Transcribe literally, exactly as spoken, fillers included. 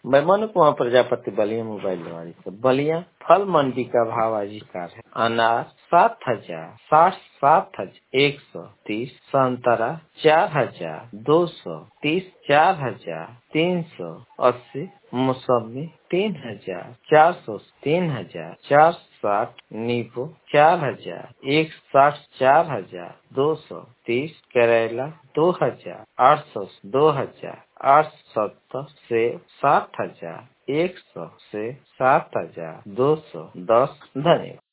मैं मनु कुमार प्रजापति बलिया मोबाइल वाली से बलिया फल मंडी का भाव आज इस प्रकार है। अनार सात हजार साठ सात हजार एक सौ तीस, संतरा चार हजार दो सौ तीस चार हजार तीन सौ अस्सी, मौसमी तीन हजार चार सौ तीन हजार चार सौ साठ, नींबू चार हजार एक साठ चार हजार दो सौ तीस, करेला दो हजार आठ सौ दो हजार आठ सौ सत्तर, सेब सात हजार एक सौ से सात हजार दो सौ दस। धन्यवाद।